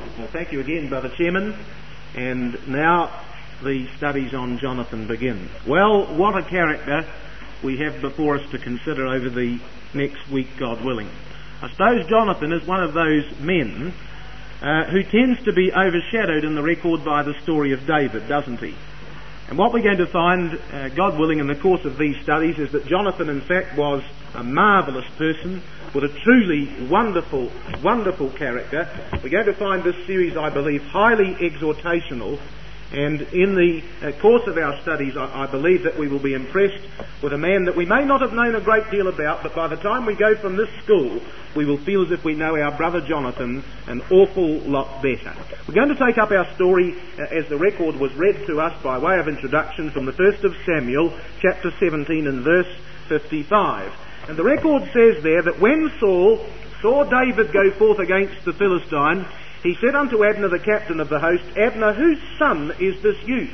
Well, thank you again, Brother Chairman. And now the studies on Jonathan begin. Well, what a character we have before us to consider over the next week, God willing. I suppose Jonathan is one of those men who tends to be overshadowed in the record by the story of David, doesn't he? And what we're going to find, God willing, in the course of these studies is that Jonathan, in fact, was a marvellous person with a truly wonderful, wonderful character. We're going to find this series, I believe, highly exhortational. And in the course of our studies, I believe that we will be impressed with a man that we may not have known a great deal about, but by the time we go from this school, we will feel as if we know our brother Jonathan an awful lot better. We're going to take up our story as the record was read to us by way of introduction from the 1st of Samuel, chapter 17 and verse 55. And the record says there that when Saul saw David go forth against the Philistine, he said unto Abner, the captain of the host, Abner, whose son is this youth?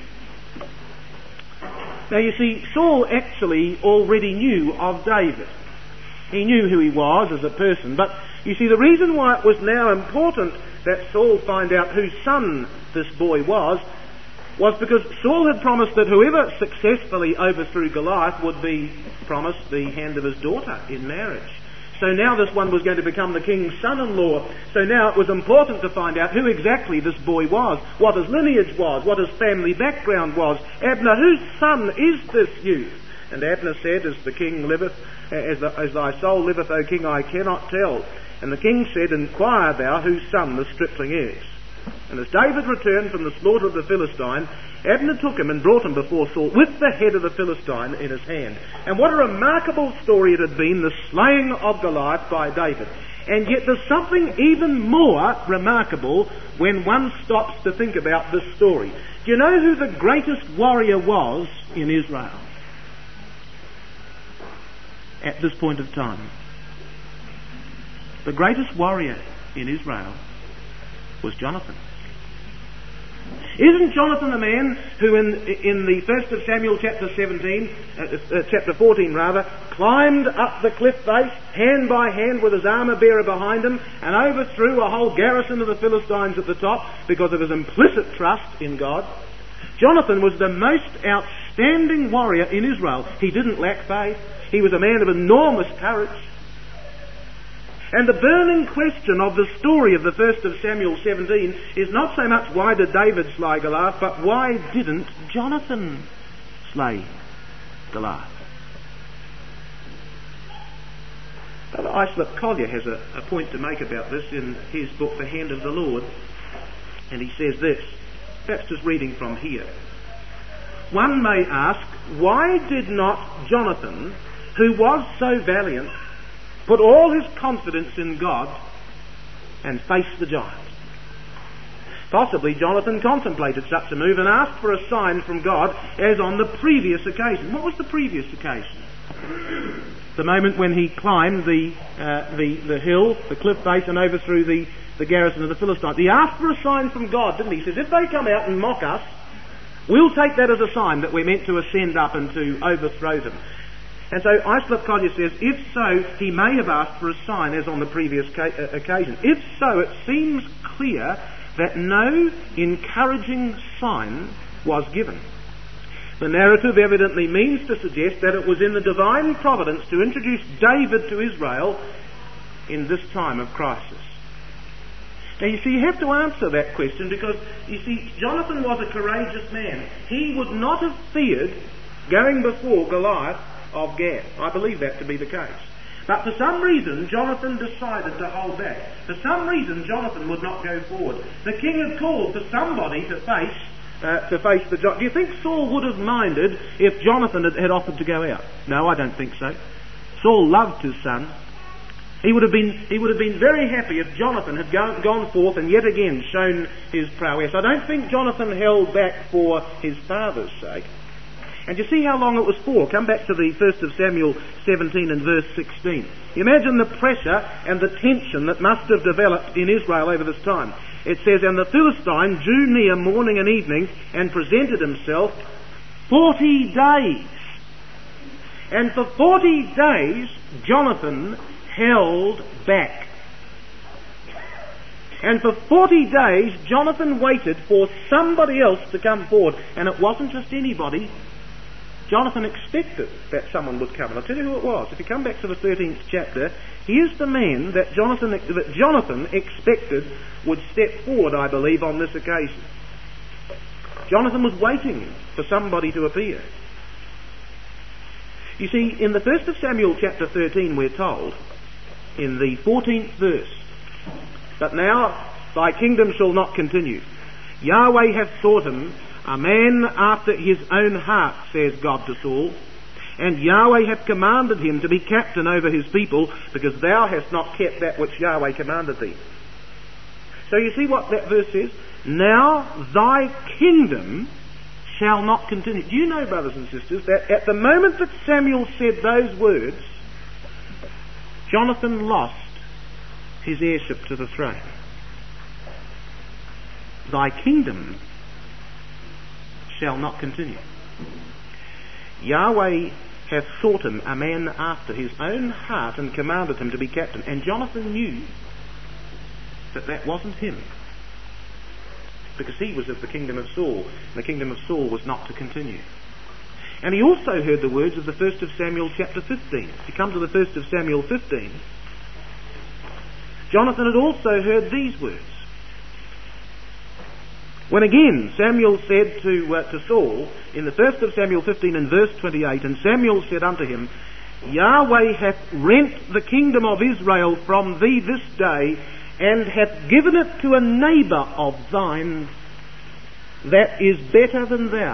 Now you see, Saul actually already knew of David. He knew who he was as a person, but you see, the reason why it was now important that Saul find out whose son this boy was because Saul had promised that whoever successfully overthrew Goliath would be promised the hand of his daughter in marriage. So now this one was going to become the king's son-in-law. So now it was important to find out who exactly this boy was, what his lineage was, what his family background was. Abner, whose son is this youth? And Abner said, as the king liveth, as thy soul liveth, O king, I cannot tell. And the king said, Inquire thou whose son the stripling is. And as David returned from the slaughter of the Philistine, Abner took him and brought him before Saul with the head of the Philistine in his hand. And what a remarkable story it had been, the slaying of Goliath by David. And yet there's something even more remarkable when one stops to think about this story. Do you know who the greatest warrior was in Israel at this point of time? The greatest warrior in Israel was Jonathan. Isn't Jonathan the man who in the 1st of Samuel chapter 14 climbed up the cliff face hand by hand with his armour bearer behind him and overthrew a whole garrison of the Philistines at the top because of his implicit trust in God? Jonathan was the most outstanding warrior in Israel. He didn't lack faith. He was a man of enormous courage. And the burning question of the story of the 1st of Samuel 17 is not so much why did David slay Goliath, but why didn't Jonathan slay Goliath? Brother Islip Collier has a point to make about this in his book, The Hand of the Lord. And he says this, perhaps just reading from here. One may ask, why did not Jonathan, who was so valiant, put all his confidence in God and face the giant? Possibly Jonathan contemplated such a move and asked for a sign from God as on the previous occasion. What was the previous occasion? The moment when he climbed the hill, the cliff face, and overthrew the garrison of the Philistines. He asked for a sign from God, didn't he? He says, if they come out and mock us, we'll take that as a sign that we're meant to ascend up and to overthrow them. And so Islip Collier says, if so, he may have asked for a sign as on the previous occasion. If so, it seems clear that no encouraging sign was given. The narrative evidently means to suggest that it was in the divine providence to introduce David to Israel in this time of crisis. Now you see, you have to answer that question because, you see, Jonathan was a courageous man. He would not have feared going before Goliath of Gath. I believe that to be the case. But for some reason, Jonathan decided to hold back. For some reason, Jonathan would not go forward. The king had called for somebody to face the giant. Do you think Saul would have minded if Jonathan had offered to go out? No, I don't think so. Saul loved his son. He would have been very happy if Jonathan had gone forth and yet again shown his prowess. I don't think Jonathan held back for his father's sake. And you see how long it was for. Come back to the 1st of Samuel 17 and verse 16. Imagine the pressure and the tension that must have developed in Israel over this time. It says, and the Philistine drew near morning and evening and presented himself 40 days. And for 40 days, Jonathan held back. And for 40 days, Jonathan waited for somebody else to come forward. And it wasn't just anybody. Jonathan expected that someone would come. And I'll tell you who it was. If you come back to the 13th chapter, here's the man that Jonathan expected would step forward, I believe, on this occasion. Jonathan was waiting for somebody to appear. You see, in the 1st of Samuel chapter 13, we're told, in the 14th verse, "But now thy kingdom shall not continue. Yahweh hath sought him, a man after his own heart, says God to Saul. And Yahweh hath commanded him to be captain over his people, because thou hast not kept that which Yahweh commanded thee." So you see what that verse says? Now thy kingdom shall not continue. Do you know, brothers and sisters, that at the moment that Samuel said those words, Jonathan lost his heirship to the throne. Thy kingdom shall not continue. Yahweh hath sought him, a man after his own heart, and commanded him to be captain. And Jonathan knew that that wasn't him, because he was of the kingdom of Saul, and the kingdom of Saul was not to continue. And he also heard the words of the 1st of Samuel chapter 15. If you come to the 1st of Samuel 15, Jonathan had also heard these words. When again Samuel said to Saul, in the 1st of Samuel 15 and verse 28, "And Samuel said unto him, Yahweh hath rent the kingdom of Israel from thee this day, and hath given it to a neighbour of thine that is better than thou."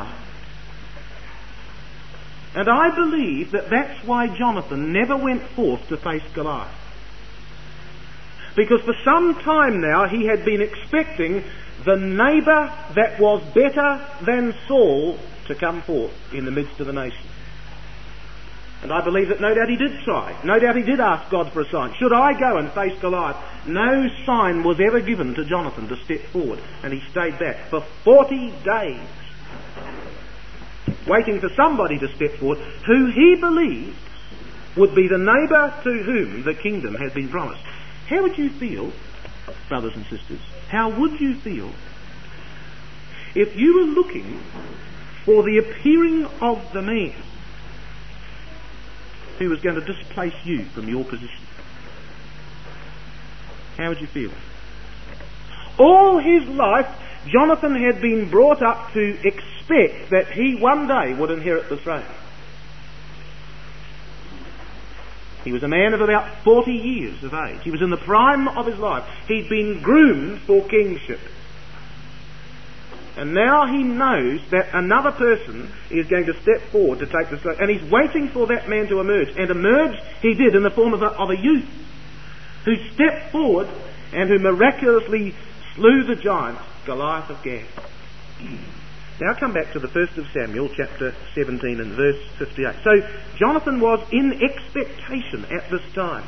And I believe that that's why Jonathan never went forth to face Goliath. Because for some time now he had been expecting the neighbour that was better than Saul to come forth in the midst of the nation. And I believe that no doubt he did try. No doubt he did ask God for a sign. Should I go and face Goliath? No sign was ever given to Jonathan to step forward. And he stayed back for 40 days, waiting for somebody to step forward who he believed would be the neighbour to whom the kingdom had been promised. How would you feel, brothers and sisters? How would you feel if you were looking for the appearing of the man who was going to displace you from your position? How would you feel? All his life, Jonathan had been brought up to expect that he one day would inherit the throne. He was a man of about 40 years of age. He was in the prime of his life. He'd been groomed for kingship. And now he knows that another person is going to step forward to take the throne. And he's waiting for that man to emerge. And emerge he did in the form of a youth who stepped forward and who miraculously slew the giant, Goliath of Gath. Now come back to the 1st of Samuel chapter 17 and verse 58. So Jonathan was in expectation at this time.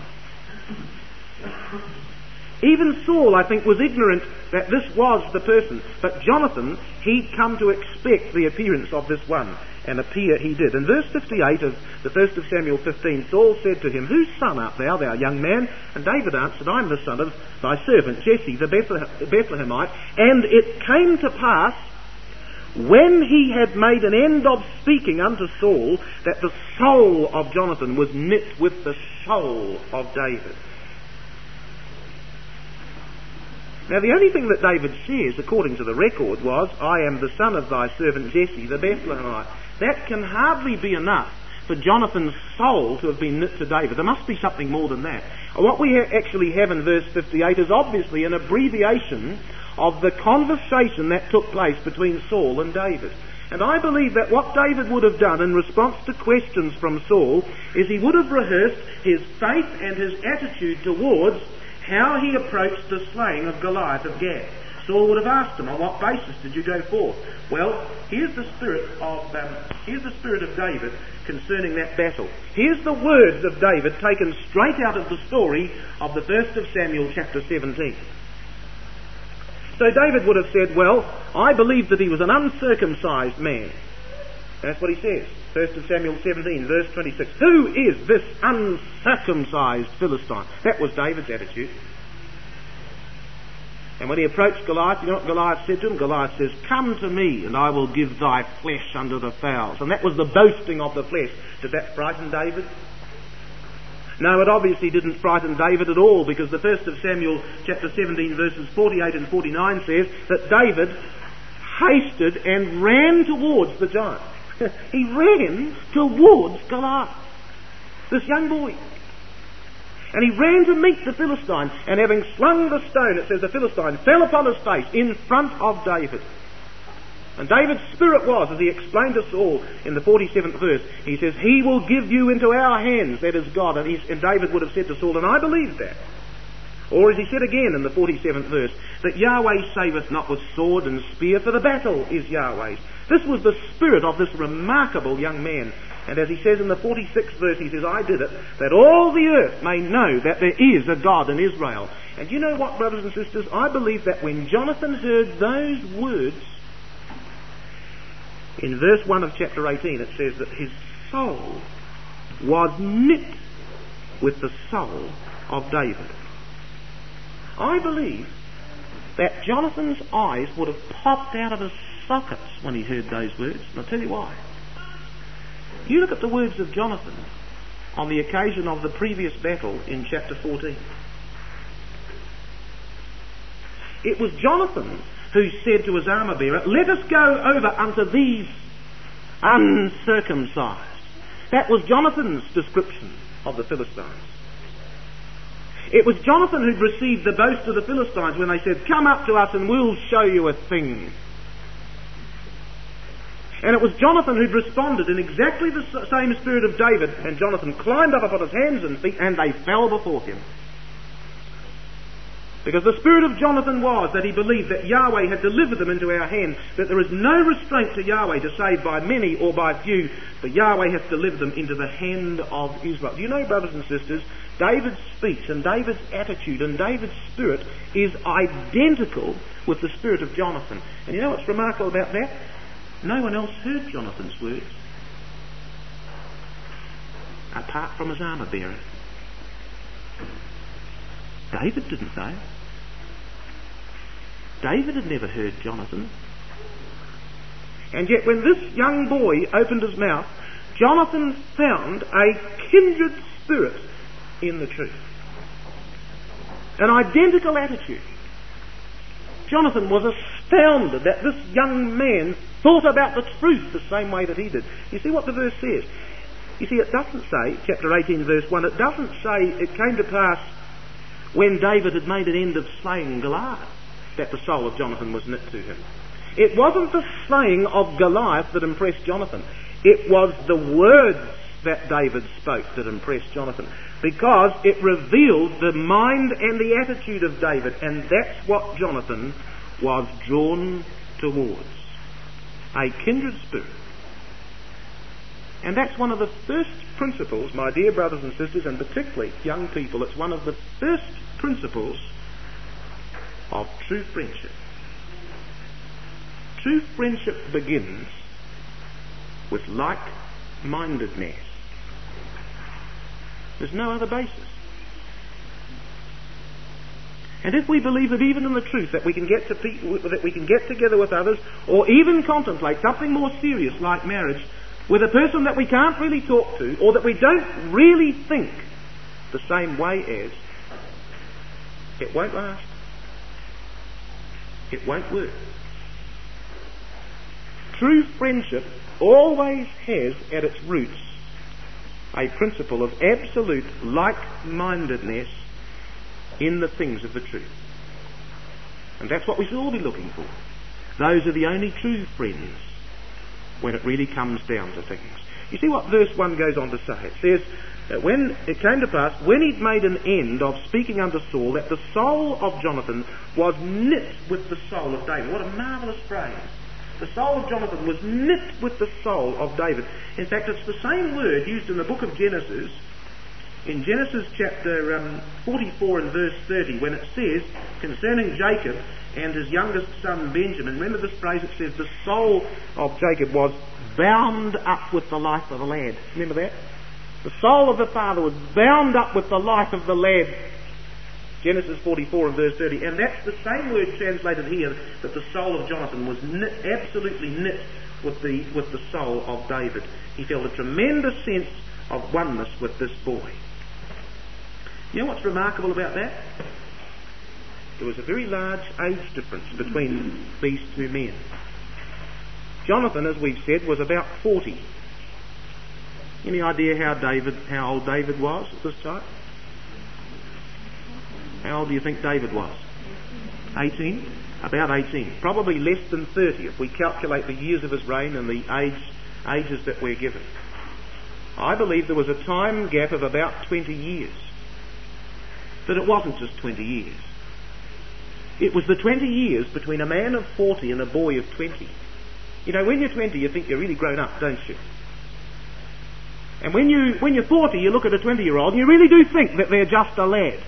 Even Saul, I think, was ignorant that this was the person. But Jonathan, he'd come to expect the appearance of this one. And appear he did. In verse 58 of the 1st of Samuel 15, Saul said to him, "Whose son art thou, thou young man?" And David answered, "I'm the son of thy servant Jesse, the Bethlehemite. And it came to pass, when he had made an end of speaking unto Saul, that the soul of Jonathan was knit with the soul of David." Now the only thing that David says, according to the record, was, "I am the son of thy servant Jesse, the Bethlehemite." That can hardly be enough for Jonathan's soul to have been knit to David. There must be something more than that. What we actually have in verse 58 is obviously an abbreviation of the conversation that took place between Saul and David. And I believe that what David would have done in response to questions from Saul is he would have rehearsed his faith and his attitude towards how he approached the slaying of Goliath of Gath. Saul would have asked him, "On what basis did you go forth?" Well, here's the spirit of David concerning that battle. Here's the words of David taken straight out of the story of the 1st of Samuel chapter 17. So David would have said, "Well, I believe that he was an uncircumcised man." That's what he says. 1st of Samuel 17, verse 26. "Who is this uncircumcised Philistine?" That was David's attitude. And when he approached Goliath, you know what Goliath said to him? Goliath says, "Come to me, and I will give thy flesh unto the fowls." And that was the boasting of the flesh. Did that frighten David? No, it obviously didn't frighten David at all, because the 1st of Samuel chapter 17 verses 48 and 49 says that David hasted and ran towards the giant. He ran towards Goliath, this young boy. And he ran to meet the Philistine, and having slung the stone, it says the Philistine fell upon his face in front of David. And David's spirit was, as he explained to Saul in the 47th verse, he says, "He will give you into our hands," that is God. And David would have said to Saul, and I believe that. Or as he said again in the 47th verse, that Yahweh saveth not with sword and spear, for the battle is Yahweh's. This was the spirit of this remarkable young man. And as he says in the 46th verse, he says, "I did it, that all the earth may know that there is a God in Israel." And you know what, brothers and sisters? I believe that when Jonathan heard those words, in verse 1 of chapter 18, it says that his soul was knit with the soul of David. I believe that Jonathan's eyes would have popped out of his sockets when he heard those words. And I'll tell you why. You look at the words of Jonathan on the occasion of the previous battle in chapter 14. It was Jonathan who said to his armour bearer, "Let us go over unto these uncircumcised." That was Jonathan's description of the Philistines. It was Jonathan who'd received the boast of the Philistines when they said, "Come up to us and we'll show you a thing." And it was Jonathan who'd responded in exactly the same spirit of David, and Jonathan climbed up upon his hands and feet, and they fell before him. Because the spirit of Jonathan was that he believed that Yahweh had delivered them into our hand, that there is no restraint to Yahweh to save by many or by few, for Yahweh hath delivered them into the hand of Israel. Do you know, brothers and sisters, David's speech and David's attitude and David's spirit is identical with the spirit of Jonathan. And you know what's remarkable about that? No one else heard Jonathan's words apart from his armour bearer. David didn't know. David had never heard Jonathan. And yet when this young boy opened his mouth, Jonathan found a kindred spirit in the truth. An identical attitude. Jonathan was astounded that this young man thought about the truth the same way that he did. You see what the verse says? You see, it doesn't say, chapter 18 verse 1, it doesn't say it came to pass when David had made an end of slaying Goliath that the soul of Jonathan was knit to him. It wasn't the slaying of Goliath that impressed Jonathan. It was the words that David spoke that impressed Jonathan, because it revealed the mind and the attitude of David, and that's what Jonathan was drawn towards. A kindred spirit. And that's one of the first principles, my dear brothers and sisters, and particularly young people, it's one of the first principles of true friendship. True friendship begins with like-mindedness. There's no other basis. And if we believe that even in the truth that we can get together with others, or even contemplate something more serious like marriage, with a person that we can't really talk to, or that we don't really think the same way as, it won't last. It won't work. True friendship always has at its roots a principle of absolute like-mindedness in the things of the truth. And that's what we should all be looking for. Those are the only true friends when it really comes down to things. You see what verse 1 goes on to say? It says that when it came to pass, when he'd made an end of speaking unto Saul, that the soul of Jonathan was knit with the soul of David. What a marvellous phrase. The soul of Jonathan was knit with the soul of David. In fact, it's the same word used in the book of Genesis, in Genesis chapter 44 and verse 30, when it says concerning Jacob and his youngest son Benjamin, remember this phrase, it says the soul of Jacob was bound up with the life of the lad. Remember that? The soul of the father was bound up with the life of the lad. Genesis 44 and verse 30. And that's the same word translated here, that the soul of Jonathan was absolutely knit with the soul of David. He felt a tremendous sense of oneness with this boy. You know what's remarkable about that? There was a very large age difference between these two men. Jonathan, as we've said, was about 40. Any idea how old David was at this time? How old do you think David was? 18? About 18. Probably less than 30 if we calculate the years of his reign and the ages that we're given. I believe there was a time gap of about 20 years. But it wasn't just 20 years. It was the 20 years between a man of 40 and a boy of 20. You know, when you're 20 you think you're really grown up, don't you? And when you're 40 you look at a 20-year-old and you really do think that they're just a lad.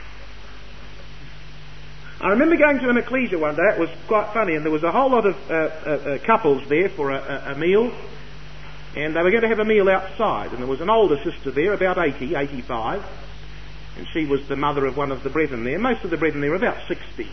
I remember going to an ecclesia one day. It was quite funny, and there was a whole lot of couples there for a meal, and they were going to have a meal outside, and there was an older sister there, about 80, 85, and she was the mother of one of the brethren there. Most of the brethren there were about 60.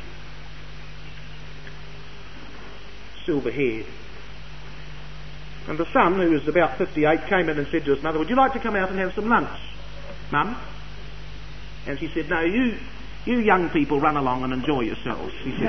Silver-haired. And the son, who was about 58, came in and said to his mother, "Would you like to come out and have some lunch, Mum?" And she said, "No, you young people run along and enjoy yourselves," she said.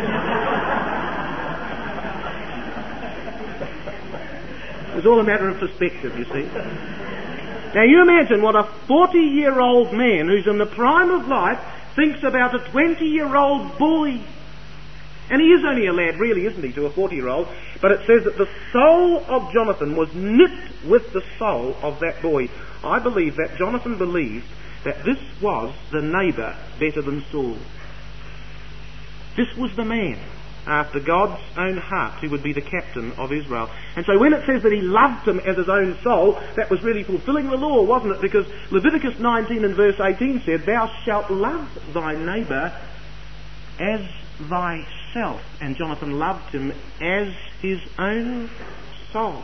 It was all a matter of perspective, you see. Now you imagine what a 40-year-old man who's in the prime of life thinks about a 20-year-old boy. And he is only a lad, really, isn't he, to a 40-year-old? But it says that the soul of Jonathan was knit with the soul of that boy. I believe that Jonathan believed that this was the neighbour better than Saul. This was the man after God's own heart who would be the captain of Israel. And so when it says that he loved him as his own soul, that was really fulfilling the law, wasn't it? Because Leviticus 19 and verse 18 said, "Thou shalt love thy neighbour as thyself." And Jonathan loved him as his own soul.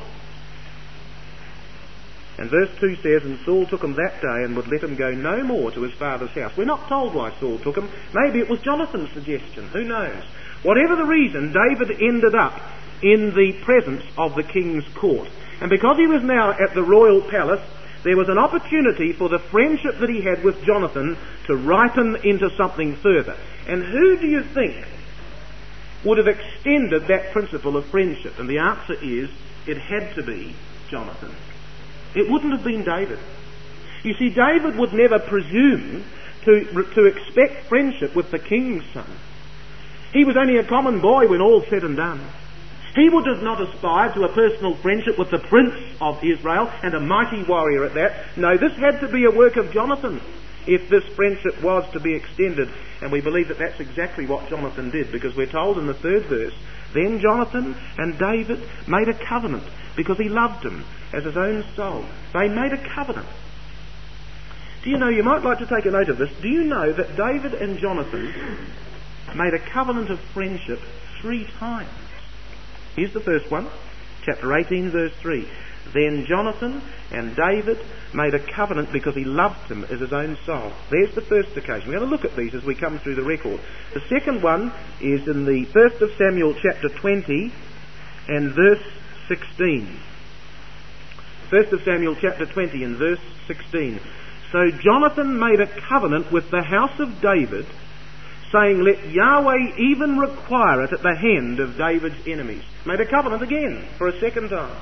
And verse 2 says, "And Saul took him that day and would let him go no more to his father's house." We're not told why Saul took him. Maybe it was Jonathan's suggestion. Who knows? Whatever the reason, David ended up in the presence of the king's court. And because he was now at the royal palace, there was an opportunity for the friendship that he had with Jonathan to ripen into something further. And who do you think would have extended that principle of friendship? And the answer is, it had to be Jonathan. It wouldn't have been David. You see, David would never presume to expect friendship with the king's son. He was only a common boy when all's said and done. He would have not aspired to a personal friendship with the prince of Israel, and a mighty warrior at that. No, this had to be a work of Jonathan if this friendship was to be extended. And we believe that that's exactly what Jonathan did, because we're told in the 3rd verse, "Then Jonathan and David made a covenant because he loved him as his own soul." They made a covenant. Do you know, you might like to take a note of this, do you know that David and Jonathan made a covenant of friendship 3 times? Here's the first one, chapter 18, verse 3. "Then Jonathan and David made a covenant because he loved him as his own soul." There's the first occasion. We're going to look at these as we come through the record. The second one is in the 1st of Samuel chapter 20 and verse 16. 1st of Samuel chapter 20 and verse 16. "So Jonathan made a covenant with the house of David, saying, Let Yahweh even require it at the hand of David's enemies." Made a covenant again for a second time.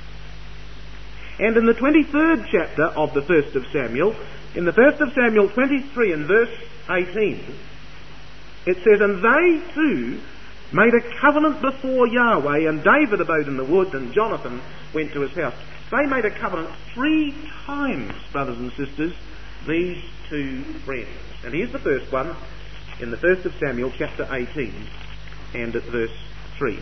And in the 23rd chapter of the 1st of Samuel, in the 1st of Samuel 23 and verse 18, it says, "And they too made a covenant before Yahweh, and David abode in the wood, and Jonathan went to his house." They made a covenant 3 times, brothers and sisters, these two friends. And here's the first one in the 1st of Samuel chapter 18 and at verse 3.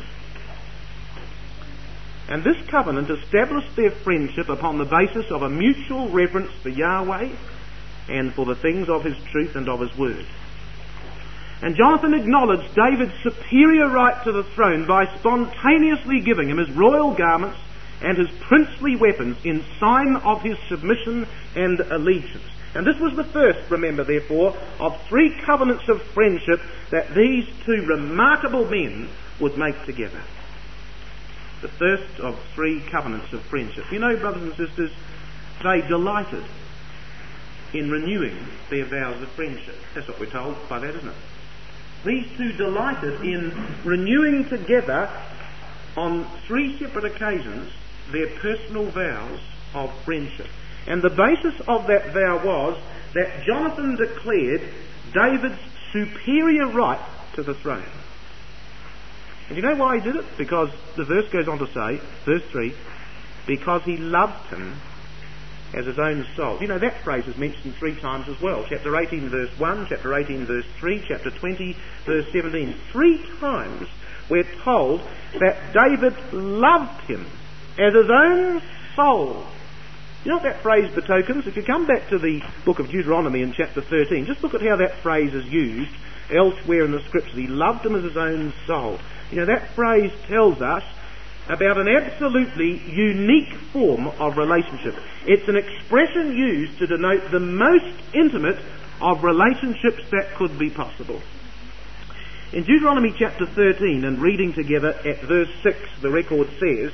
"And this covenant established their friendship upon the basis of a mutual reverence for Yahweh and for the things of his truth and of his word. And Jonathan acknowledged David's superior right to the throne by spontaneously giving him his royal garments and his princely weapons in sign of his submission and allegiance." And this was the first, remember, therefore, of 3 covenants of friendship that these 2 remarkable men would make together. The first of 3 covenants of friendship. You know, brothers and sisters, they delighted in renewing their vows of friendship. That's what we're told by that, isn't it? These 2 delighted in renewing together on 3 separate occasions their personal vows of friendship. And the basis of that vow was that Jonathan declared David's superior right to the throne. And you know why he did it? Because the verse goes on to say, verse 3, because he loved him as his own soul. You know, that phrase is mentioned 3 times as well. Chapter 18 verse 1, chapter 18 verse 3, chapter 20 verse 17. 3 times we're told that David loved him as his own soul. You know what that phrase betokens? If you come back to the book of Deuteronomy in chapter 13, just look at how that phrase is used elsewhere in the scriptures. He loved him as his own soul. You know, that phrase tells us about an absolutely unique form of relationship. It's an expression used to denote the most intimate of relationships that could be possible. In Deuteronomy chapter 13, and reading together at verse 6, the record says,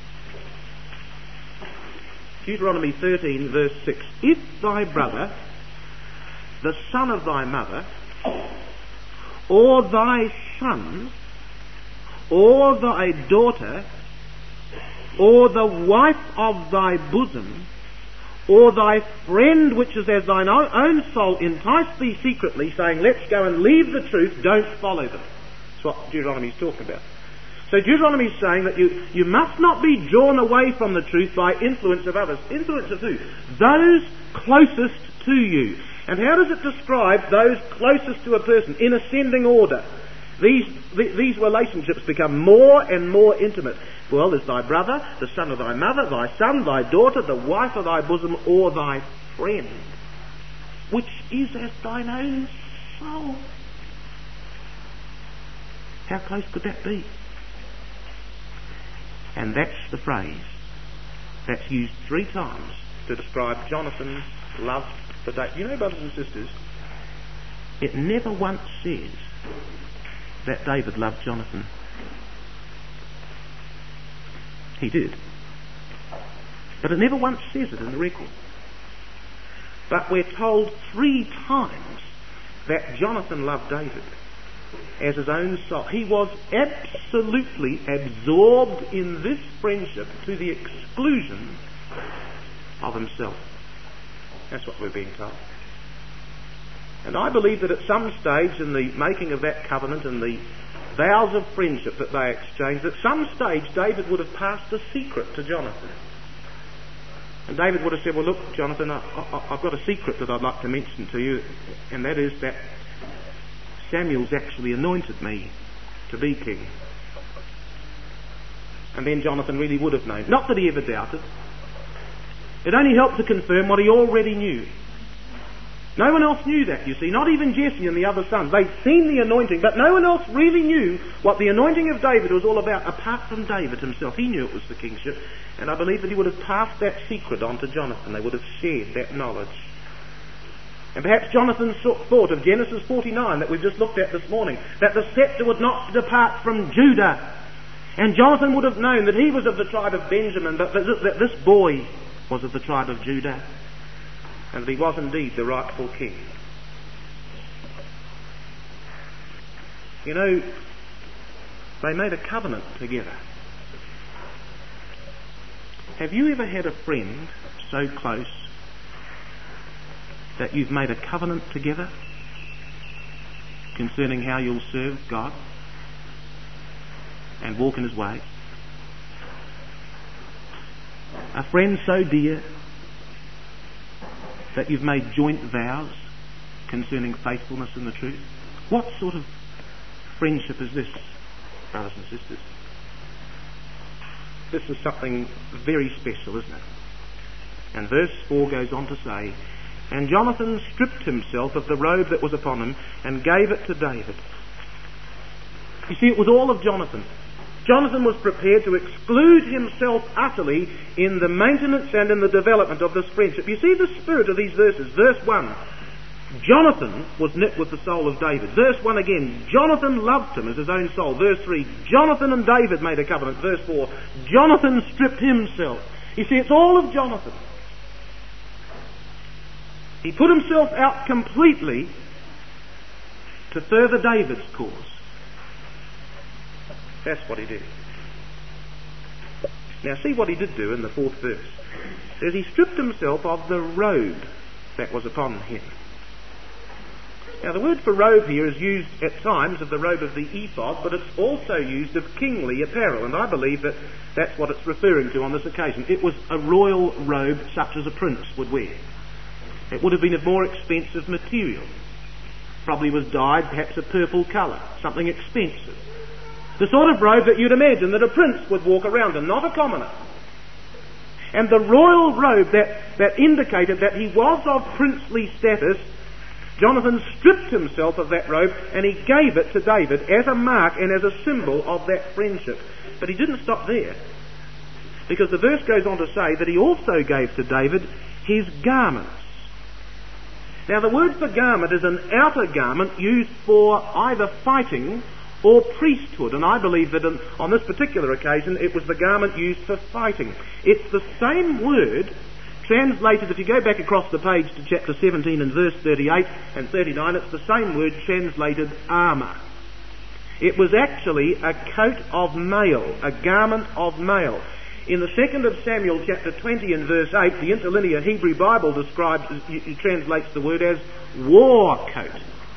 Deuteronomy 13 verse 6, if thy brother, the son of thy mother, or thy son, or thy daughter, or the wife of thy bosom, or thy friend which is as thine own soul entice thee secretly, saying, let's go and leave the truth, don't follow them. That's what Deuteronomy is talking about. So Deuteronomy is saying that you must not be drawn away from the truth by influence of others. Influence of who? Those closest to you. And how does it describe those closest to a person? In ascending order. These relationships become more and more intimate. Well, there's thy brother, the son of thy mother, thy son, thy daughter, the wife of thy bosom, or thy friend, which is as thine own soul. How close could that be? And that's the phrase that's used 3 times to describe Jonathan's love for David. You know, brothers and sisters, it never once says that David loved Jonathan. He did. But it never once says it in the record. But we're told 3 times that Jonathan loved David as his own soul. He was absolutely absorbed in this friendship to the exclusion of himself. That's what we're being told. And I believe that at some stage in the making of that covenant and the vows of friendship that they exchanged, at some stage David would have passed a secret to Jonathan. And David would have said, well, look, Jonathan, I've got a secret that I'd like to mention to you, and that is that Samuel's actually anointed me to be king. And then Jonathan really would have known. Not that he ever doubted. It only helped to confirm what he already knew. No one else knew that, you see. Not even Jesse and the other sons. They'd seen the anointing, but no one else really knew what the anointing of David was all about, apart from David himself. He knew it was the kingship, and I believe that he would have passed that secret on to Jonathan. They would have shared that knowledge. And perhaps Jonathan thought of Genesis 49 that we've just looked at this morning, that the scepter would not depart from Judah. And Jonathan would have known that he was of the tribe of Benjamin, but that this boy was of the tribe of Judah, and that he was indeed the rightful king. You know, they made a covenant together. Have you ever had a friend so close that you've made a covenant together concerning how you'll serve God and walk in His ways? A friend so dear that you've made joint vows concerning faithfulness in the truth? What sort of friendship is this, brothers and sisters? This is something very special, isn't it? And verse 4 goes on to say, and Jonathan stripped himself of the robe that was upon him and gave it to David. You see, it was all of Jonathan. Jonathan was prepared to exclude himself utterly in the maintenance and in the development of this friendship. You see the spirit of these verses. Verse 1, Jonathan was knit with the soul of David. Verse 1 again, Jonathan loved him as his own soul. Verse 3, Jonathan and David made a covenant. Verse 4, Jonathan stripped himself. You see, it's all of Jonathan. He put himself out completely to further David's cause. That's what he did. Now see what he did do in the 4th verse. It says he stripped himself of the robe that was upon him. Now the word for robe here is used at times of the robe of the ephod, but it's also used of kingly apparel, and I believe that that's what it's referring to on this occasion. It was a royal robe such as a prince would wear. It would have been of more expensive material. Probably was dyed perhaps a purple colour, something expensive. The sort of robe that you'd imagine that a prince would walk around in, not a commoner. And the royal robe that indicated that he was of princely status, Jonathan stripped himself of that robe and he gave it to David as a mark and as a symbol of that friendship. But he didn't stop there, because the verse goes on to say that he also gave to David his garments. Now the word for garment is an outer garment used for either fighting or priesthood, and I believe that on this particular occasion it was the garment used for fighting. It's the same word translated, if you go back across the page to chapter 17 and verse 38 and 39, it's the same word translated armour. It was actually a coat of mail, a garment of mail. In the 2nd of Samuel chapter 20 and verse 8, the interlinear Hebrew Bible translates the word as war coat.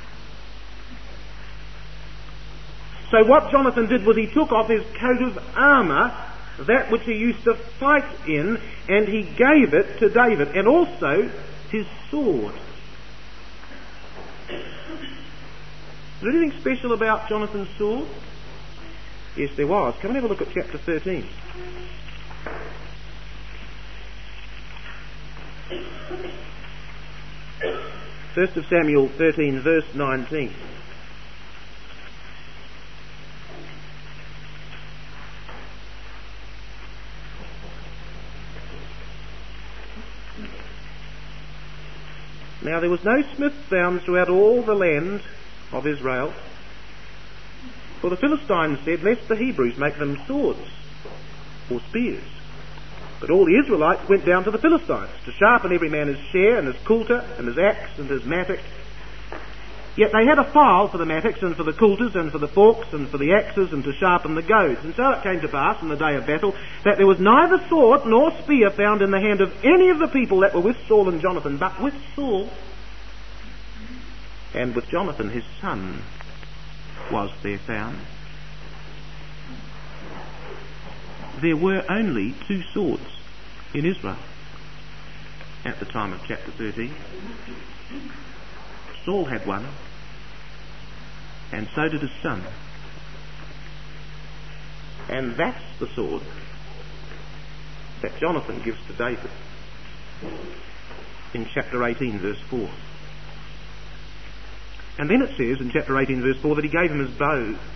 So what Jonathan did was he took off his coat of armour, that which he used to fight in, and he gave it to David, and also his sword. Is there anything special about Jonathan's sword? Yes, there was. Come and have a look at chapter 13. First of Samuel 13, verse 19. Now there was no smith found throughout all the land of Israel, for the Philistines said, lest the Hebrews make them swords or spears. But all the Israelites went down to the Philistines to sharpen every man his share and his coulter and his axe and his mattock. Yet they had a file for the mattocks and for the coulters and for the forks and for the axes and to sharpen the goads. And so it came to pass in the day of battle that there was neither sword nor spear found in the hand of any of the people that were with Saul and Jonathan, but with Saul and with Jonathan his son was there found. There were only 2 swords in Israel at the time of chapter 13. Saul had one, and so did his son. And that's the sword that Jonathan gives to David in chapter 18 verse 4. And then it says in chapter 18 verse 4 that he gave him his bow. Do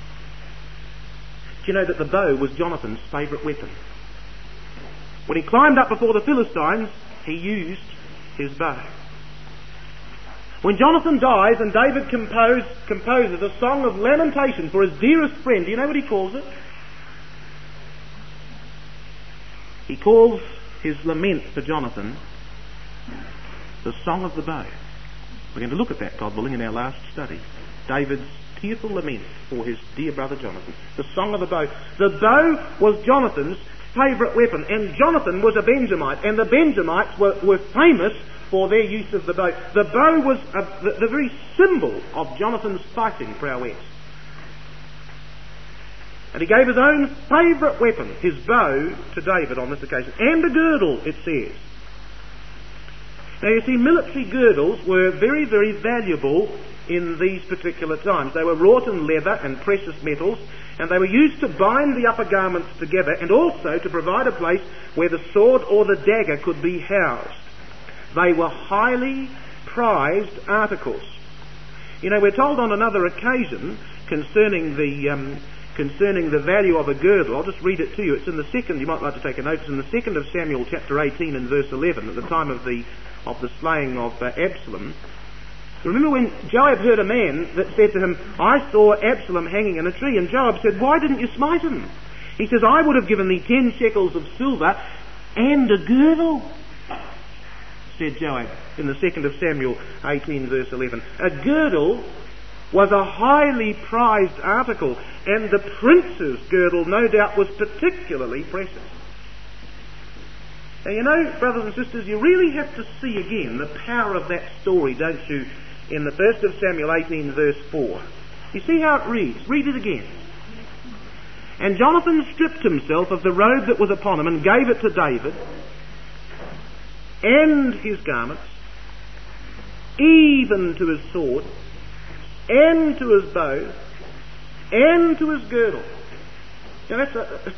you know that the bow was Jonathan's favourite weapon? When he climbed up before the Philistines, he used his bow. When Jonathan dies and David composes a song of lamentation for his dearest friend, do you know what he calls it? He calls his lament for Jonathan the Song of the Bow. We're going to look at that, God willing, in our last study. David's tearful lament for his dear brother Jonathan. The Song of the Bow. The bow was Jonathan's favourite weapon, and Jonathan was a Benjamite, and the Benjamites were famous for their use of the bow. The bow was the very symbol of Jonathan's fighting prowess. And he gave his own favourite weapon, his bow, to David on this occasion. And a girdle, it says. Now you see, military girdles were very, very valuable in these particular times. They were wrought in leather and precious metals, and they were used to bind the upper garments together and also to provide a place where the sword or the dagger could be housed. They were highly prized articles. You know, we're told on another occasion concerning the concerning the value of a girdle. I'll just read it to you. It's in the second, you might like to take a note, it's in the 2nd of Samuel chapter 18 and verse 11, at the time of the slaying of Absalom. Remember when Joab heard a man that said to him, I saw Absalom hanging in a tree, and Joab said, why didn't you smite him? He says, I would have given thee 10 shekels of silver and a girdle, said Joab, in the 2nd of Samuel 18 verse 11. A girdle was a highly prized article, and the prince's girdle no doubt was particularly precious. Now you know, brothers and sisters, you really have to see again the power of that story, don't you, in the 1st of Samuel 18 verse 4. You see how it reads? Read it again. And Jonathan stripped himself of the robe that was upon him and gave it to David, and his garments, even to his sword, and to his bow, and to his girdle. Now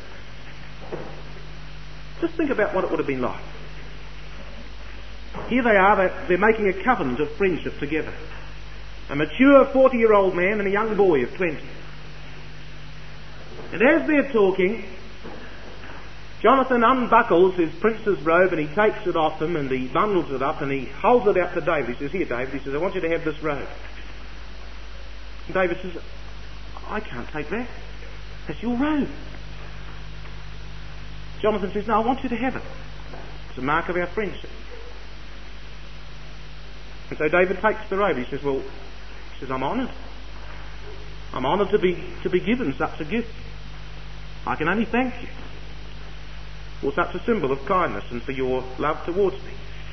just think about what it would have been like. Here they are, they're making a covenant of friendship together. A mature 40-year-old man and a young boy of 20. And as they're talking, Jonathan unbuckles his prince's robe and he takes it off him and he bundles it up and he holds it out to David. He says, here David, he says, I want you to have this robe. And David says, I can't take that. That's your robe. Jonathan says, no, I want you to have it. It's a mark of our friendship. And so David takes the robe. He says, I'm honoured. I'm honoured to be given such a gift. I can only thank you for such a symbol of kindness and for your love towards me.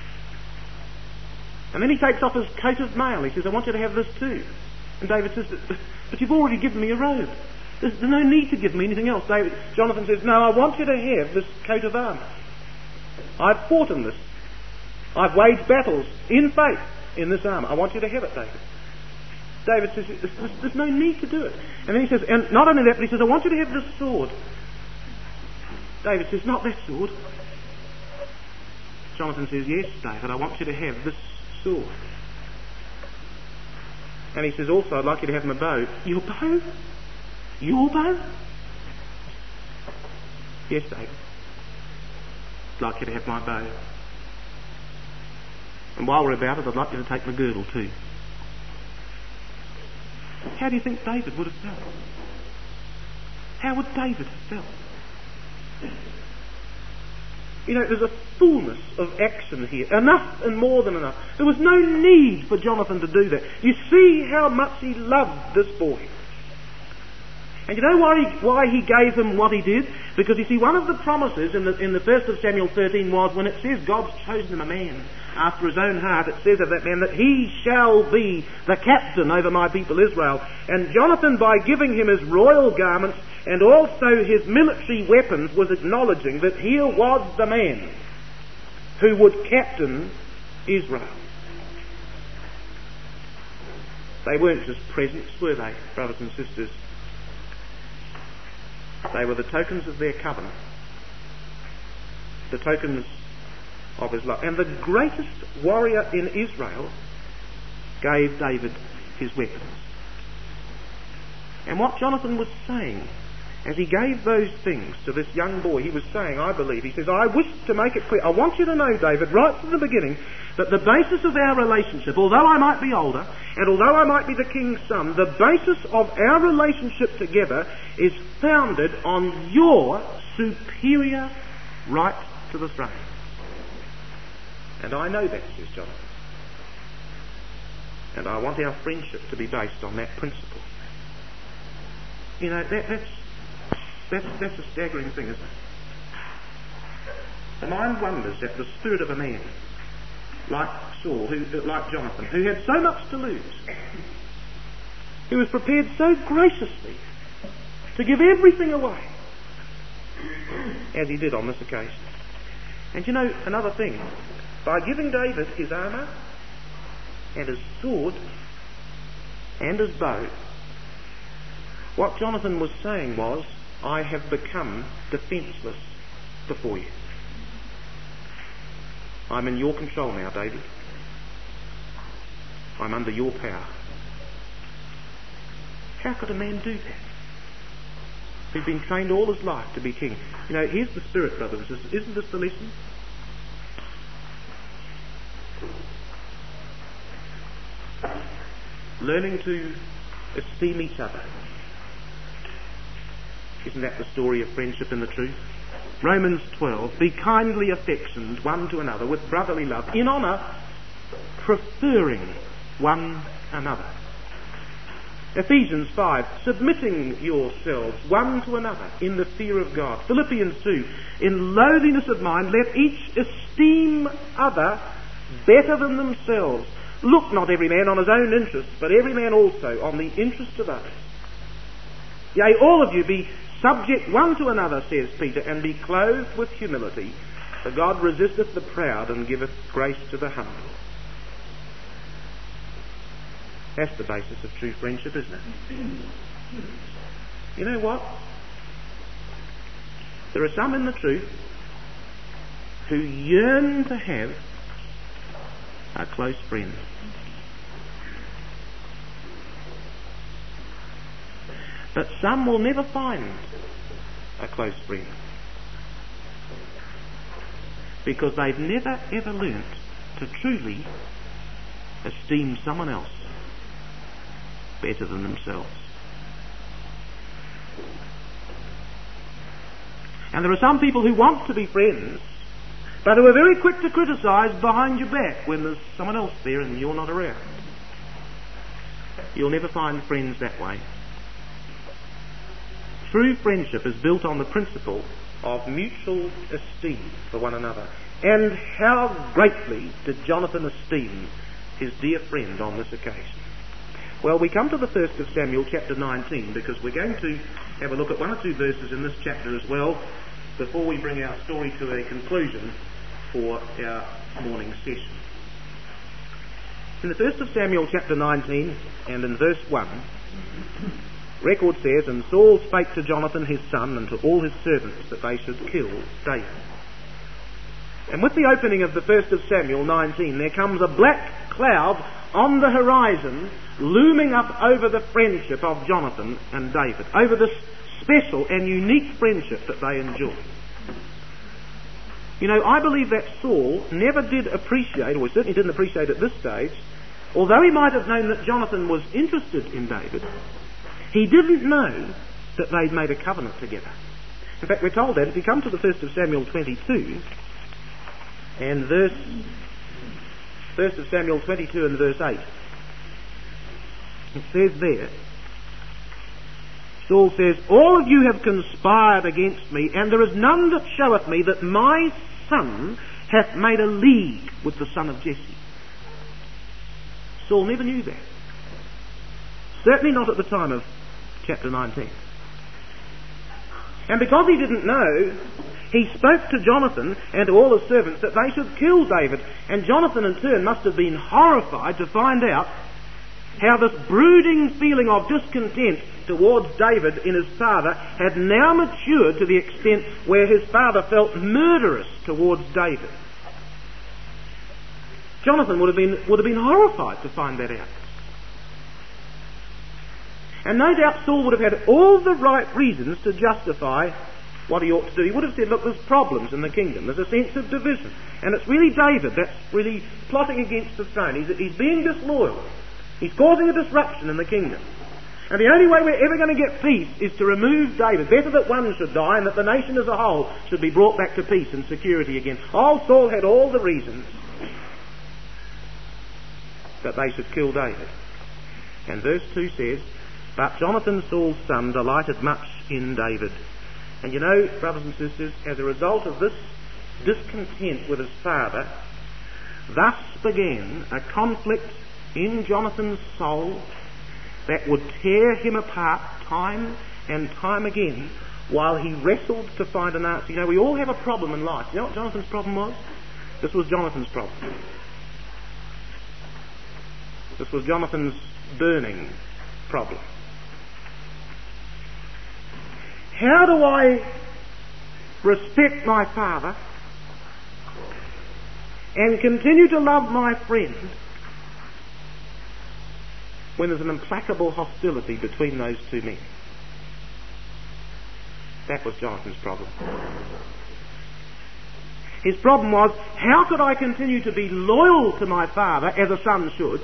And then he takes off his coat of mail. He says, I want you to have this too. And David says, but you've already given me a robe. There's no need to give me anything else. Jonathan says, no, I want you to have this coat of armour. I've fought in this. I've waged battles in faith in this armour. I want you to have it, David. David says, there's no need to do it. And then he says, and not only that, but he says, I want you to have this sword. David says, not that sword. Jonathan says, yes, David, I want you to have this sword. And he says, also, I'd like you to have my bow. Your bow? Your bow? Yes, David. I'd like you to have my bow. And while we're about it, I'd like you to take my girdle too. How do you think David would have felt? How would David have felt? You know, there's a fullness of action here. Enough and more than enough. There was no need for Jonathan to do that. You see how much he loved this boy. And you know why he gave him what he did? Because you see, one of the promises in the 1st of Samuel 13 was, when it says God's chosen him a man after his own heart, it says of that man that he shall be the captain over my people Israel. And Jonathan, by giving him his royal garments and also his military weapons, was acknowledging that here was the man who would captain Israel. They weren't just presents, were they, brothers and sisters? They were the tokens of their covenant, the tokens of his love. And the greatest warrior in Israel gave David his weapons. And what Jonathan was saying, as he gave those things to this young boy, he was saying, I believe, he says, I wish to make it clear, I want you to know, David, right from the beginning, that the basis of our relationship, although I might be older, and although I might be the king's son, the basis of our relationship together is founded on your superior right to the throne. And I know that, says Jonathan. And I want our friendship to be based on that principle. You know, that's a staggering thing, isn't it? The mind wonders at the spirit of a man like Saul, like Jonathan, who had so much to lose, who was prepared so graciously to give everything away, as he did on this occasion. And you know, another thing, by giving David his armour and his sword and his bow, what Jonathan was saying was, I have become defenceless before you. I'm in your control now, David. I'm under your power. How could a man do that? who's been trained all his life to be king. You know, here's the spirit, brothers and sisters. Isn't this the lesson? Learning to esteem each other. Isn't that the story of friendship in the truth? Romans 12, be kindly affectioned one to another with brotherly love, in honour, preferring one another. Ephesians 5, submitting yourselves one to another in the fear of God. Philippians 2, in lowliness of mind, let each esteem other better than themselves. Look not every man on his own interests, but every man also on the interest of others. Yea, all of you be subject one to another, says Peter, and be clothed with humility, for God resisteth the proud and giveth grace to the humble. That's the basis of true friendship, isn't it? You know what? There are some in the truth who yearn to have a close friend. But some will never find a close friend because they've never ever learnt to truly esteem someone else better than themselves. And there are some people who want to be friends, but who are very quick to criticise behind your back when there's someone else there and you're not around. You'll never find friends that way. True friendship is built on the principle of mutual esteem for one another. And how greatly did Jonathan esteem his dear friend on this occasion? Well, we come to the 1st of Samuel chapter 19 because we're going to have a look at one or two verses in this chapter as well before we bring our story to a conclusion for our morning session. In the 1st of Samuel chapter 19 and in verse 1, record says, and Saul spake to Jonathan his son and to all his servants that they should kill David. And with the opening of the 1st of Samuel 19, there comes a black cloud on the horizon looming up over the friendship of Jonathan and David, over this special and unique friendship that they enjoy. You know, I believe that Saul never did appreciate, or certainly didn't appreciate at this stage, although he might have known that Jonathan was interested in David, he didn't know that they'd made a covenant together. In fact, we're told that if you come to the 1st of Samuel 22, and 1st of Samuel 22 and verse 8, it says there, Saul says, all of you have conspired against me, and there is none that showeth me that my son hath made a league with the son of Jesse. Saul never knew that. Certainly not at the time of chapter 19. And because he didn't know, he spoke to Jonathan and to all his servants that they should kill David. And Jonathan in turn must have been horrified to find out how this brooding feeling of discontent towards David in his father had now matured to the extent where his father felt murderous towards David. Jonathan would have been horrified to find that out. And no doubt Saul would have had all the right reasons to justify what he ought to do. He would have said, look, there's problems in the kingdom. There's a sense of division. And it's really David that's really plotting against the throne. He's being disloyal. He's causing a disruption in the kingdom. And the only way we're ever going to get peace is to remove David. Better that one should die and that the nation as a whole should be brought back to peace and security again. Oh, Saul had all the reasons that they should kill David. And verse 2 says, but Jonathan, Saul's son, delighted much in David. And you know, brothers and sisters, as a result of this discontent with his father, thus began a conflict in Jonathan's soul that would tear him apart time and time again while he wrestled to find an answer. You know, we all have a problem in life. You know what Jonathan's problem was? This was Jonathan's problem. This was Jonathan's burning problem. How do I respect my father and continue to love my friend when there's an implacable hostility between those two men? That was Jonathan's problem. His problem was, how could I continue to be loyal to my father, as a son should,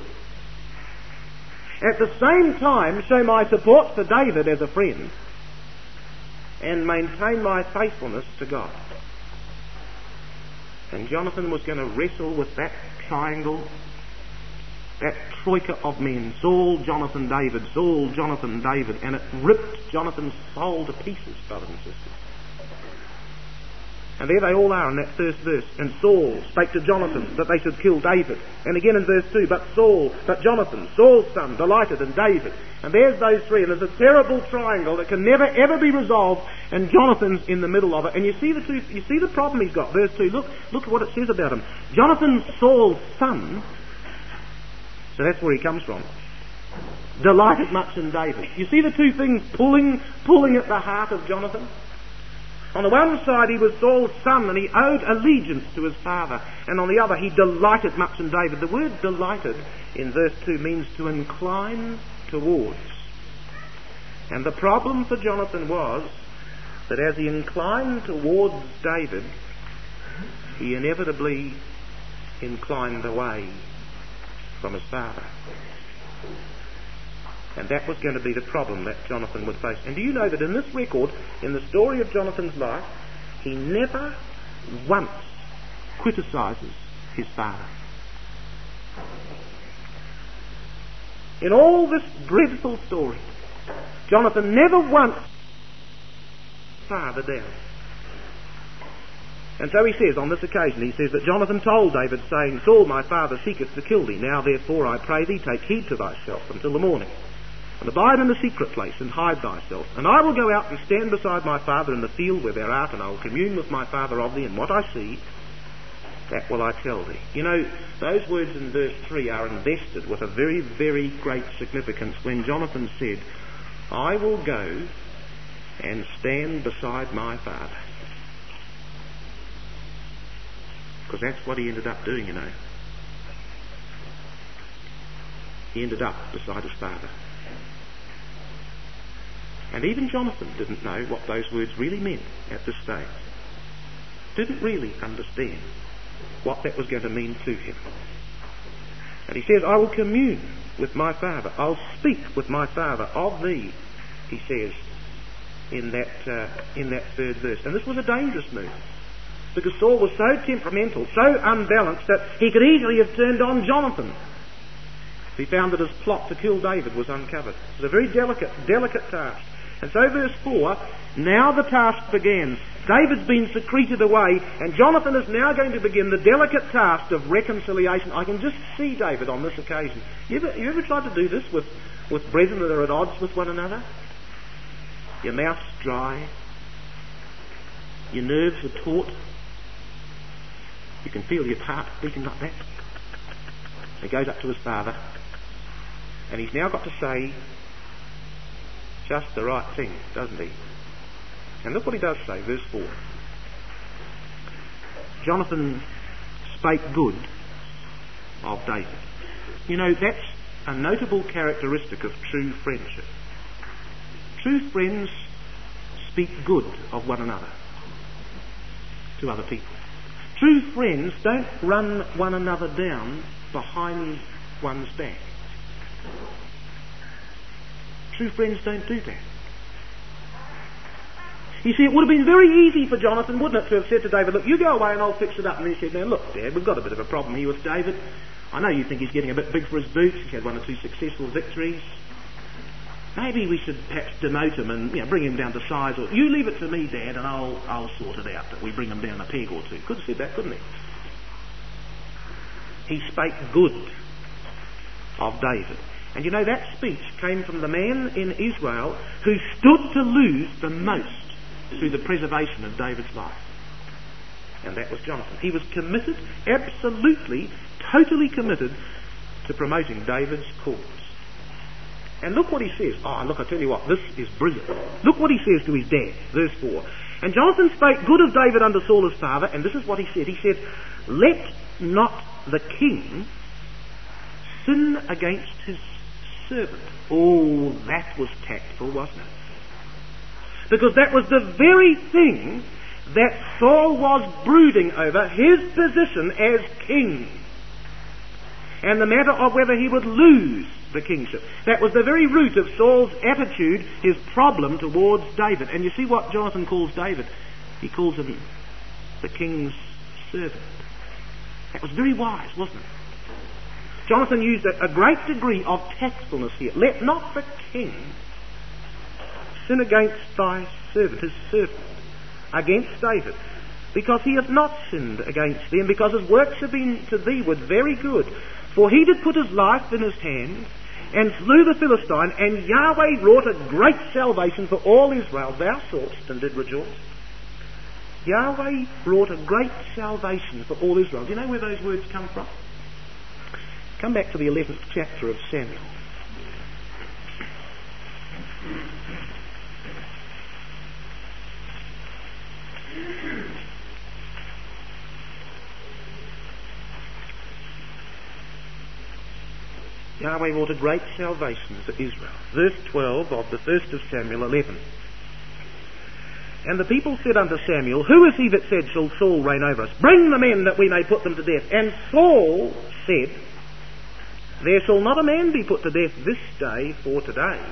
at the same time show my support for David as a friend, and maintain my faithfulness to God? And Jonathan was going to wrestle with that triangle, that troika of men, Saul, Jonathan, David, Saul, Jonathan, David, and it ripped Jonathan's soul to pieces, brothers and sisters. And there they all are in that first verse. And Saul spake to Jonathan that they should kill David. And again in verse 2, but Jonathan, Saul's son, delighted in David. And there's those three, and there's a terrible triangle that can never ever be resolved, and Jonathan's in the middle of it. And you see the problem he's got. Verse 2, look what it says about him. Jonathan, Saul's son, so that's where he comes from, delighted much in David. You see the two things pulling at the heart of Jonathan? On the one side he was Saul's son and he owed allegiance to his father, and on the other he delighted much in David. The word delighted in verse 2 means to incline towards. And the problem for Jonathan was that as he inclined towards David, he inevitably inclined away from his father. And that was going to be the problem that Jonathan would face. And do you know that in this record, in the story of Jonathan's life, he never once criticises his father. In all this dreadful story, Jonathan never once father down. And so he says, on this occasion, he says that Jonathan told David, saying, Saul my father seeketh to kill thee. Now therefore I pray thee, take heed to thyself until the morning, and abide in the secret place, and hide thyself. And I will go out and stand beside my father in the field where thou art, and I will commune with my father of thee, and what I see, that will I tell thee. You know, those words in verse 3 are invested with a very, very great significance when Jonathan said, I will go and stand beside my father. Because that's what he ended up doing, you know. He ended up beside his father. And even Jonathan didn't know what those words really meant at this stage. Didn't really understand what that was going to mean to him. And he says, I will commune with my father. I'll speak with my father of thee, he says in that third verse. And this was a dangerous move, because Saul was so temperamental, so unbalanced, that he could easily have turned on Jonathan. He found that his plot to kill David was uncovered. It was a very delicate task. And so verse 4, now the task begins. David's been secreted away, and Jonathan is now going to begin the delicate task of reconciliation. I can just see David on this occasion. You ever tried to do this with brethren that are at odds with one another? Your mouth's dry, your nerves are taut, you can feel your heart beating like that. He goes up to his father, and he's now got to say just the right thing, doesn't he? And look what he does say, verse 4. Jonathan spake good of David. You know, that's a notable characteristic of true friendship. True friends speak good of one another to other people. True friends don't run one another down behind one's back. True friends don't do that. You see, it would have been very easy for Jonathan, wouldn't it, to have said to David, look, you go away and I'll fix it up. And he said, now look, Dad, we've got a bit of a problem here with David. I know you think he's getting a bit big for his boots. He's had one or two successful victories. Maybe we should perhaps demote him and bring him down to size. Or you leave it to me, Dad, and I'll sort it out, that we bring him down a peg or two. Could have said that, couldn't he? He spake good of David. And you know, that speech came from the man in Israel who stood to lose the most through the preservation of David's life. And that was Jonathan. He was committed, absolutely, totally committed to promoting David's cause. And look what he says. Oh, look, I tell you what, this is brilliant. Look what he says to his dad, verse 4. And Jonathan spake good of David unto Saul his father, and this is what he said. He said, let not the king sin against his servant. Oh, that was tactful, wasn't it? because that was the very thing that Saul was brooding over, his position as king, and the matter of whether he would lose the kingship. That was the very root of Saul's attitude, his problem towards David. And you see what Jonathan calls David? He calls him the king's servant. That was very wise, wasn't it? Jonathan used a great degree of tactfulness here. Let not the king sin against thy servant, his servant, against David, because he hath not sinned against thee, and because his works have been to thee were very good. For he did put his life in his hand, and slew the Philistine, and Yahweh wrought a great salvation for all Israel. Thou sawest and did rejoice. Yahweh wrought a great salvation for all Israel. Do you know where those words come from? Come back to the 11th chapter of Samuel. Yahweh wrought a great salvation for Israel. Verse 12 of the 1st of Samuel 11. And the people said unto Samuel, Who is he that said, Shall Saul reign over us? Bring the men that we may put them to death. And Saul said, There shall not a man be put to death this day for today.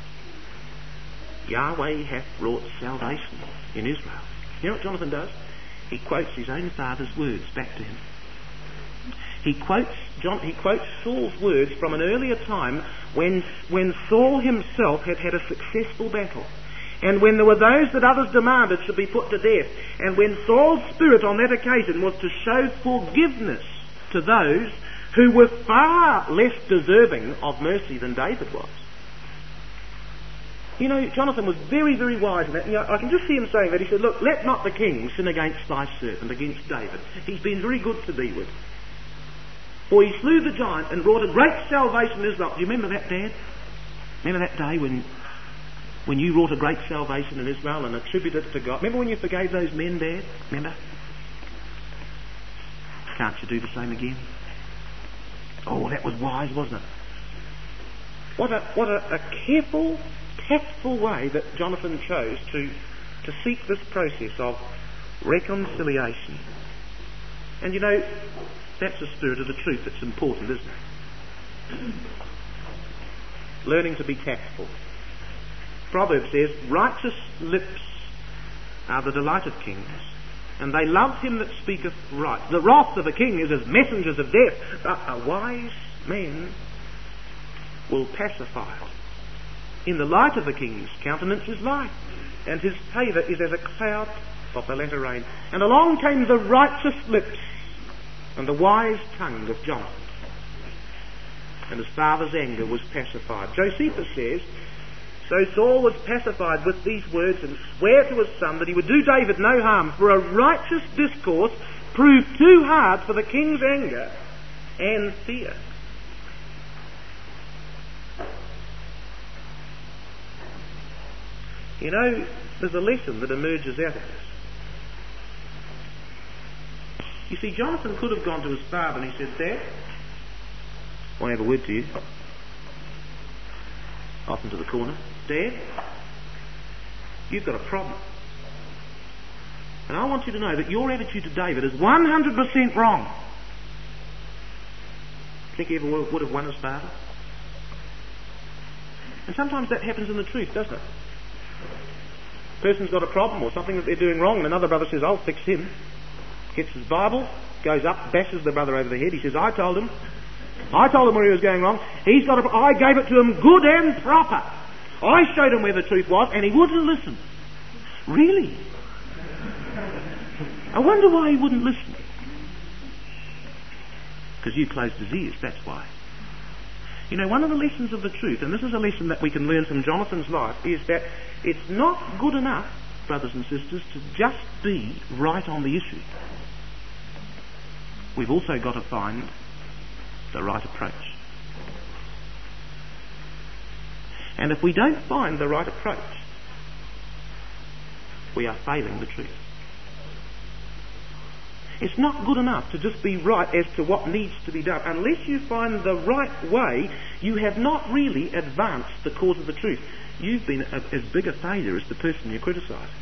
Yahweh hath wrought salvation in Israel. You know what Jonathan does? He quotes his own father's words back to him. He quotes Saul's words from an earlier time when Saul himself had had a successful battle, and when there were those that others demanded should be put to death, and when Saul's spirit on that occasion was to show forgiveness to those who were far less deserving of mercy than David was. You know, Jonathan was very, very wise in that. You know, I can just see him saying that. He said, Look, let not the king sin against thy servant, against David. He's been very good to thee with. For he slew the giant and wrought a great salvation in Israel. Do you remember that, Dad? Remember that day when you wrought a great salvation in Israel and attributed it to God? Remember when you forgave those men, Dad? Remember? Can't you do the same again? Oh, that was wise, wasn't it? What a careful, tactful way that Jonathan chose to seek this process of reconciliation. And you know, that's the spirit of the truth that's important, isn't it? Learning to be tactful. Proverbs says, Righteous lips are the delight of kings, and they love him that speaketh right. The wrath of a king is as messengers of death, but a wise man will pacify it. In the light of the king's countenance is life, and his favour is as a cloud of the latter rain. And along came the righteous lips and the wise tongue of Jonathan, and his father's anger was pacified. Josephus says, So Saul was pacified with these words, and sware to his son that he would do David no harm, for a righteous discourse proved too hard for the king's anger and fear. You know, there's a lesson that emerges out of this. You see, Jonathan could have gone to his father and he said, Dad, I want to have a word to you. Off into the corner. Dad, you've got a problem. And I want you to know that your attitude to David is 100% wrong. Think he ever would have won his father? And sometimes that happens in the truth, doesn't it? A person's got a problem or something that they're doing wrong, and another brother says, I'll fix him. Gets his Bible, goes up, bashes the brother over the head. He says, I told him where he was going wrong. I gave it to him good and proper. I showed him where the truth was, and he wouldn't listen. Really? I wonder why he wouldn't listen. Because you closed his ears, that's why. You know, one of the lessons of the truth, and this is a lesson that we can learn from Jonathan's life, is that it's not good enough, brothers and sisters, to just be right on the issue. We've also got to find the right approach. And if we don't find the right approach, we are failing the truth. It's not good enough to just be right as to what needs to be done. Unless you find the right way, you have not really advanced the cause of the truth. you've been as big a failure as the person you're criticising.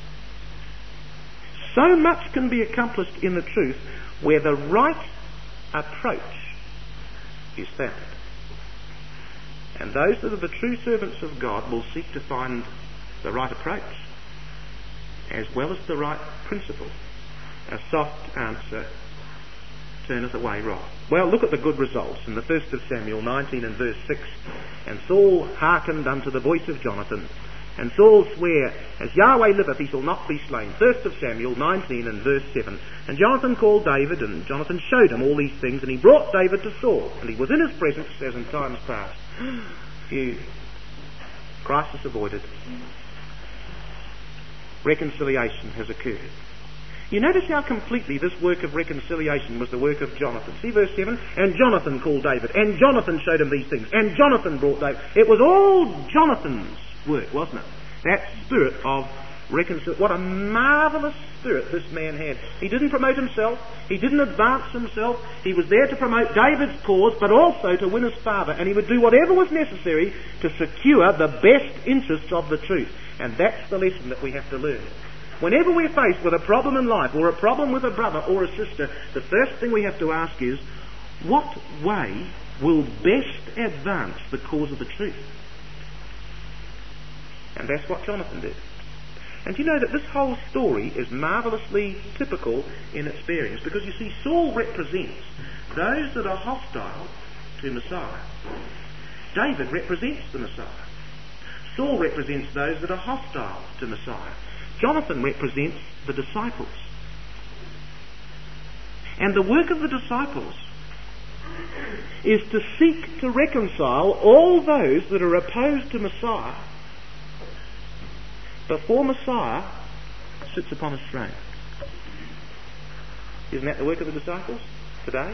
So much can be accomplished in the truth where the right approach is found. And those that are the true servants of God will seek to find the right approach as well as the right principle. A soft answer turneth away wrath. Well, look at the good results in the 1st of Samuel 19 and verse 6. And Saul hearkened unto the voice of Jonathan, and Saul sware, As Yahweh liveth, he shall not be slain. 1st of Samuel 19 and verse 7. And Jonathan called David, and Jonathan showed him all these things, and he brought David to Saul, and he was in his presence as in times past. Crisis avoided. Reconciliation has occurred. You notice how completely this work of reconciliation was the work of Jonathan. See verse 7? And Jonathan called David, and Jonathan showed him these things, and Jonathan brought David. It was all Jonathan's work, wasn't it? That spirit of reconciliation. What a marvellous spirit this man had. He didn't promote himself. He didn't advance himself. He was there to promote David's cause, but also to win his father. And he would do whatever was necessary to secure the best interests of the truth. And that's the lesson that we have to learn. Whenever we're faced with a problem in life, or a problem with a brother or a sister, the first thing we have to ask is, what way will best advance the cause of the truth? And that's what Jonathan did. And you know that this whole story is marvellously typical in its bearings, because you see, Saul represents those that are hostile to Messiah. David represents the Messiah. Saul represents those that are hostile to Messiah. Jonathan represents the disciples. And the work of the disciples is to seek to reconcile all those that are opposed to Messiah before Messiah sits upon his throne. Isn't that the work of the disciples today?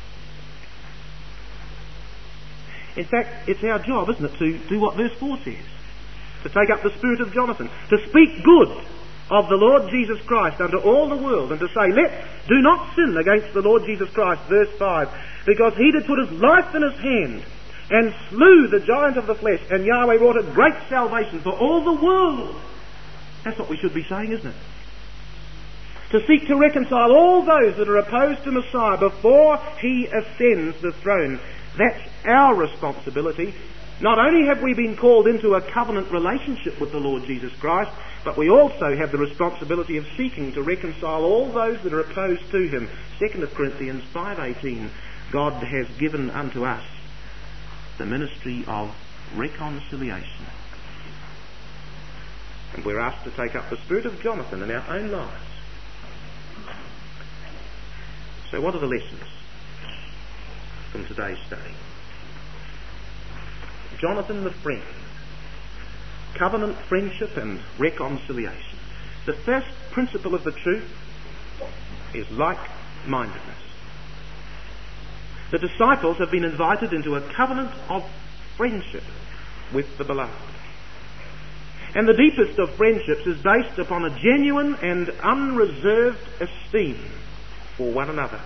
In fact, it's our job, isn't it, to do what verse 4 says. To take up the spirit of Jonathan, to speak good of the Lord Jesus Christ unto all the world, and to say, do not sin against the Lord Jesus Christ, verse 5, because he did put his life in his hand, and slew the giant of the flesh, and Yahweh wrought a great salvation for all the world. That's what we should be saying, isn't it? To seek to reconcile all those that are opposed to Messiah before he ascends the throne. That's our responsibility. Not only have we been called into a covenant relationship with the Lord Jesus Christ, but we also have the responsibility of seeking to reconcile all those that are opposed to him. 2 Corinthians 5:18, God has given unto us the ministry of reconciliation. And we're asked to take up the spirit of Jonathan in our own lives. So what are the lessons from today's study? Jonathan the friend. Covenant friendship and reconciliation. The first principle of the truth is like-mindedness. The disciples have been invited into a covenant of friendship with the beloved. And the deepest of friendships is based upon a genuine and unreserved esteem for one another.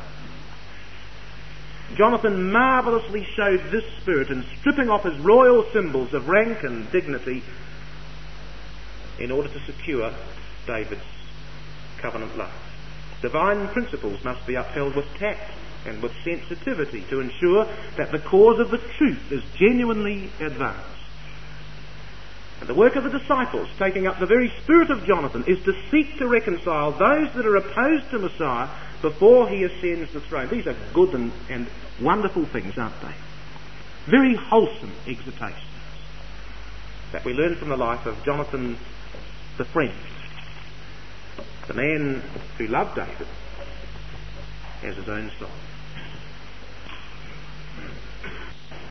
Jonathan marvellously showed this spirit in stripping off his royal symbols of rank and dignity in order to secure David's covenant love. Divine principles must be upheld with tact and with sensitivity to ensure that the cause of the truth is genuinely advanced. And the work of the disciples, taking up the very spirit of Jonathan, is to seek to reconcile those that are opposed to Messiah before he ascends the throne. These are good and wonderful things, aren't they? Very wholesome exhortations that we learn from the life of Jonathan the friend, the man who loved David as his own son.